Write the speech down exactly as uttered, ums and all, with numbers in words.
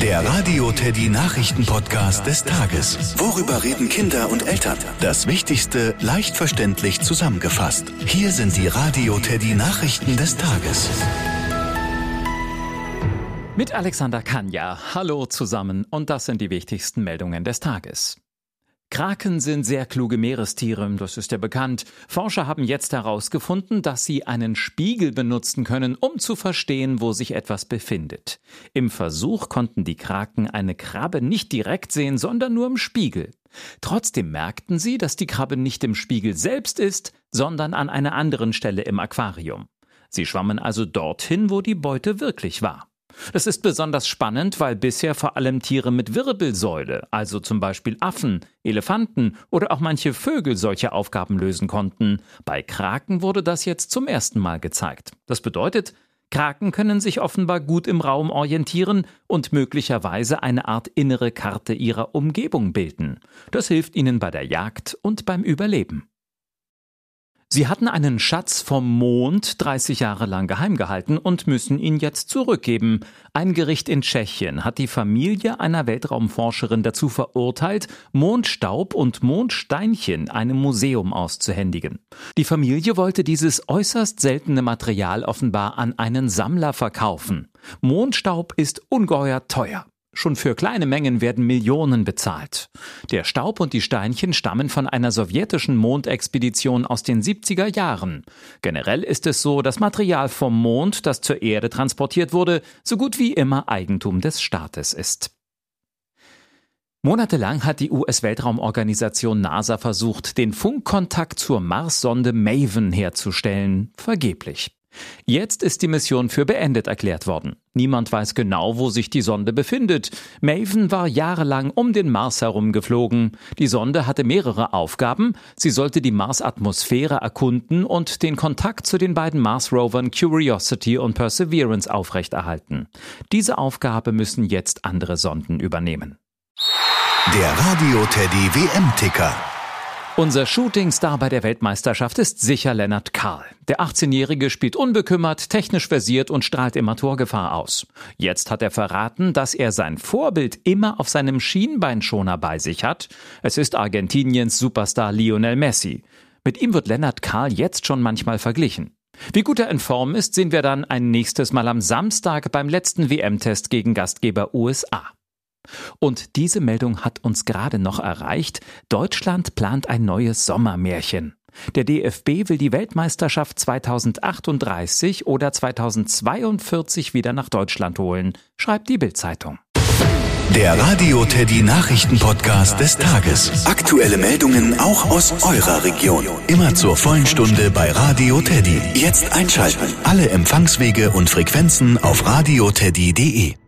Der Radio Teddy Nachrichten-Podcast des Tages. Worüber reden Kinder und Eltern? Das Wichtigste leicht verständlich zusammengefasst. Hier sind die Radio Teddy Nachrichten des Tages. Mit Alexander Kanja. Hallo zusammen und das sind die wichtigsten Meldungen des Tages. Kraken sind sehr kluge Meerestiere, das ist ja bekannt. Forscher haben jetzt herausgefunden, dass sie einen Spiegel benutzen können, um zu verstehen, wo sich etwas befindet. Im Versuch konnten die Kraken eine Krabbe nicht direkt sehen, sondern nur im Spiegel. Trotzdem merkten sie, dass die Krabbe nicht im Spiegel selbst ist, sondern an einer anderen Stelle im Aquarium. Sie schwammen also dorthin, wo die Beute wirklich war. Das ist besonders spannend, weil bisher vor allem Tiere mit Wirbelsäule, also zum Beispiel Affen, Elefanten oder auch manche Vögel solche Aufgaben lösen konnten. Bei Kraken wurde das jetzt zum ersten Mal gezeigt. Das bedeutet, Kraken können sich offenbar gut im Raum orientieren und möglicherweise eine Art innere Karte ihrer Umgebung bilden. Das hilft ihnen bei der Jagd und beim Überleben. Sie hatten einen Schatz vom Mond dreißig Jahre lang geheim gehalten und müssen ihn jetzt zurückgeben. Ein Gericht in Tschechien hat die Familie einer Weltraumforscherin dazu verurteilt, Mondstaub und Mondsteinchen einem Museum auszuhändigen. Die Familie wollte dieses äußerst seltene Material offenbar an einen Sammler verkaufen. Mondstaub ist ungeheuer teuer. Schon für kleine Mengen werden Millionen bezahlt. Der Staub und die Steinchen stammen von einer sowjetischen Mondexpedition aus den siebziger Jahren. Generell ist es so, dass Material vom Mond, das zur Erde transportiert wurde, so gut wie immer Eigentum des Staates ist. Monatelang hat die U S-Weltraumorganisation NASA versucht, den Funkkontakt zur Marssonde Maven herzustellen. Vergeblich. Jetzt ist die Mission für beendet erklärt worden. Niemand weiß genau, wo sich die Sonde befindet. Maven war jahrelang um den Mars herum geflogen. Die Sonde hatte mehrere Aufgaben. Sie sollte die Marsatmosphäre erkunden und den Kontakt zu den beiden Mars-Rovern Curiosity und Perseverance aufrechterhalten. Diese Aufgabe müssen jetzt andere Sonden übernehmen. Der Radio Teddy W M-Ticker. Unser Shootingstar bei der Weltmeisterschaft ist sicher Lennart Kahl. Der achtzehnjährige spielt unbekümmert, technisch versiert und strahlt immer Torgefahr aus. Jetzt hat er verraten, dass er sein Vorbild immer auf seinem Schienbeinschoner bei sich hat. Es ist Argentiniens Superstar Lionel Messi. Mit ihm wird Lennart Kahl jetzt schon manchmal verglichen. Wie gut er in Form ist, sehen wir dann ein nächstes Mal am Samstag beim letzten W M-Test gegen Gastgeber U S A. Und diese Meldung hat uns gerade noch erreicht. Deutschland plant ein neues Sommermärchen. Der D F B will die Weltmeisterschaft zweitausendachtunddreißig oder zweitausendzweiundvierzig wieder nach Deutschland holen, schreibt die Bild-Zeitung. Der Radio Teddy Nachrichten-Podcast des Tages. Aktuelle Meldungen auch aus eurer Region. Immer zur vollen Stunde bei Radio Teddy. Jetzt einschalten. Alle Empfangswege und Frequenzen auf radioteddy punkt de.